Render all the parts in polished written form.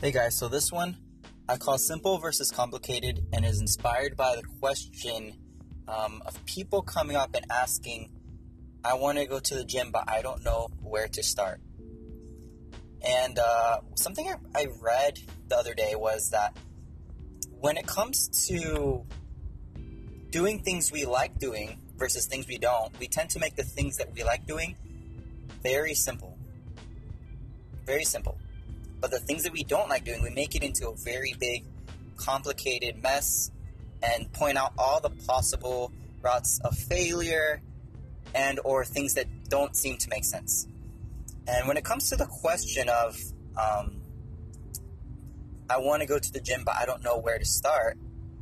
Hey guys, so this one I call Simple versus Complicated and is inspired by the question of people coming up and asking, I want to go to the gym, but I don't know where to start. And something I read the other day was that when it comes to doing things we like doing versus things we don't, we tend to make the things that we like doing very simple. Very simple. But the things that we don't like doing, we make it into a very big, complicated mess and point out all the possible routes of failure and or things that don't seem to make sense. And when it comes to the question of, I want to go to the gym, but I don't know where to start,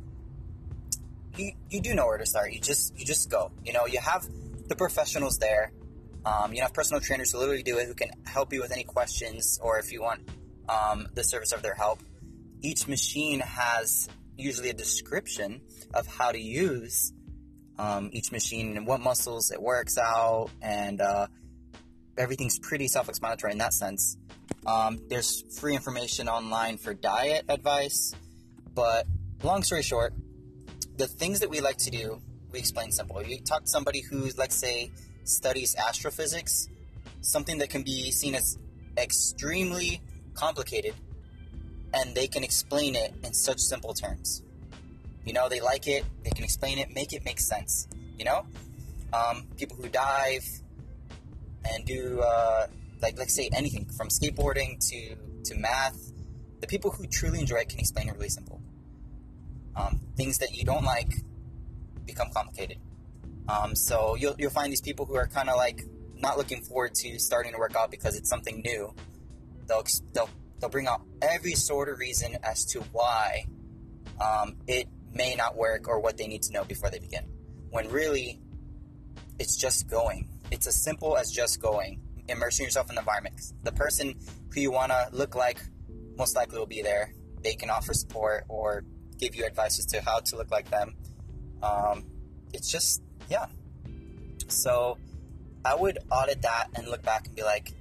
you do know where to start. You just go. You know, you have the professionals there. You have personal trainers who literally do it, who can help you with any questions, or if you want the service of their help. Each machine has usually a description of how to use each machine and what muscles it works out, and everything's pretty self-explanatory in that sense. There's free information online for diet advice, but long story short, the things that we like to do, we explain simple. You talk to somebody who, let's say, studies astrophysics, something that can be seen as extremely complicated, and they can explain it in such simple terms. You know, they like it, they can explain it, make it make sense. You know, people who dive and do let's say anything from skateboarding to math, the people who truly enjoy it can explain it really simple. Things that you don't like become complicated. So you'll find these people who are kind of like not looking forward to starting to work out because it's something new. They'll bring out every sort of reason as to why it may not work or what they need to know before they begin. When really, it's just going. It's as simple as just going. Immersing yourself in the environment. The person who you want to look like most likely will be there. They can offer support or give you advice as to how to look like them. It's just, yeah. So I would audit that and look back and be like,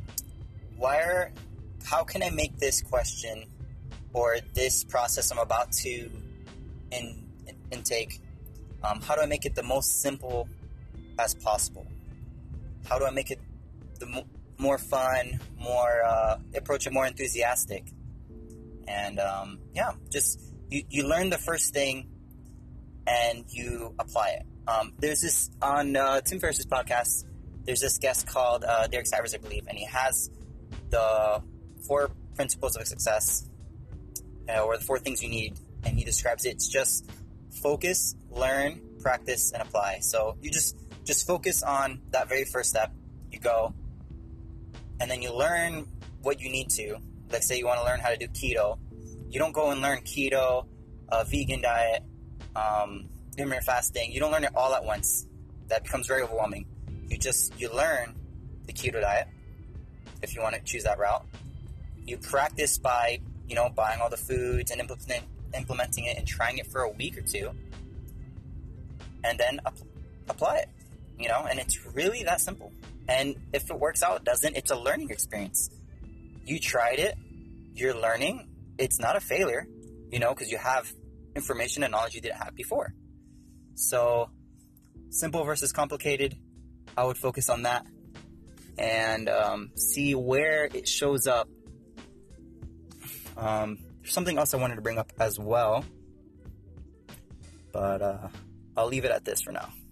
how can I make this question or this process I'm about to intake, how do I make it the most simple as possible? How do I make it more fun, approach it more enthusiastic? And just you learn the first thing and you apply it. There's this on Tim Ferriss's podcast. There's this guest called Derek Sivers, I believe, and he has the 4 principles of success, or the 4 things you need, and he describes it. It's just focus, learn, practice, and apply. So you just focus on that very first step. You go, and then you learn what you need to. Let's say you want to learn how to do keto. You don't go and learn keto, vegan diet, intermittent fasting. You don't learn it all at once. That becomes very overwhelming. You learn the keto diet, if you want to choose that route. You practice by, buying all the foods and implementing it and trying it for a week or 2, and then apply it, and it's really that simple. And if it works out, it doesn't, it's a learning experience. You tried it, you're learning, it's not a failure, because you have information and knowledge you didn't have before. So, simple versus complicated, I would focus on that and see where it shows up. There's something else I wanted to bring up as well, but I'll leave it at this for now.